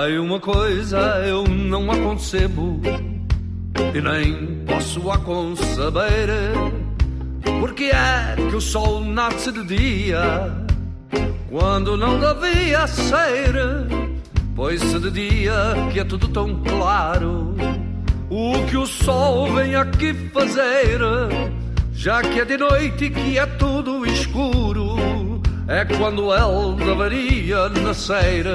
Ai, uma coisa eu não a concebo e nem posso a conceber. Porque é que o sol nasce de dia quando não devia ser? Pois se de dia que é tudo tão claro, o que o sol vem aqui fazer? Já que é de noite que é tudo escuro, é quando ele deveria nascer.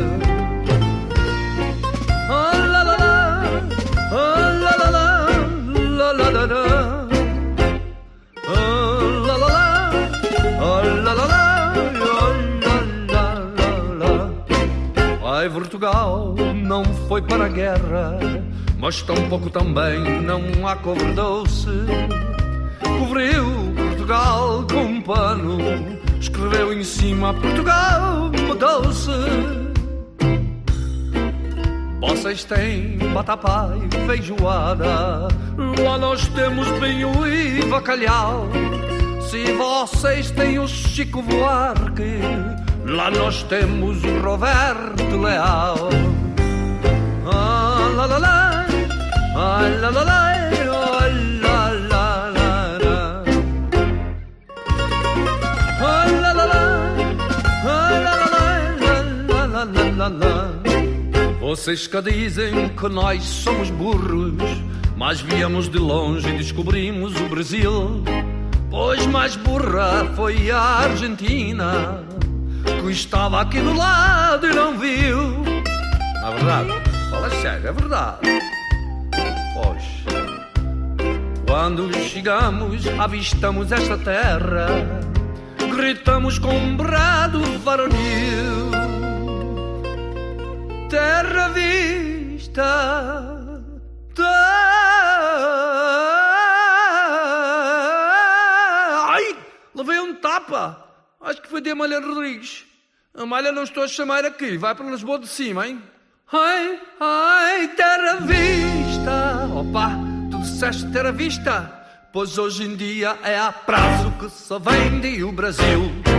Oh, la, la, la. Oh, la, la, la. La, la, la, la. Oh, la, la, la. Oh, la, la, la. Oh, la, la, la. Ai, Portugal não foi para a guerra, mas tampouco também não acovardou-se. Cobriu Portugal com um pano, escreveu em cima: Portugal mudou-se. Vocês têm batapá e feijoada, lá nós temos vinho e bacalhau. Se vocês têm o Chico Buarque, lá nós temos o Roberto Leal. Ah, la, la, la. Ah, la, la, la. Oh, la, la, la, la. Oh, la, la, la. Oh, la, la, la, la, la, la, la. Vocês que dizem que nós somos burros, mas viemos de longe e descobrimos o Brasil. Pois mais burra foi a Argentina, que estava aqui do lado e não viu. Na verdade, fala sério, é verdade. Pois, quando chegamos, avistamos esta terra, gritamos com um brado varonil: terra vista, ai, levei um tapa. Acho que foi de Amália Rodrigues. Amália, não estou a chamar aqui, vai para Lisboa de cima, hein? Ai, ai, terra vista. Opa, tu disseste terra vista? Pois hoje em dia é a prazo que se vende o Brasil.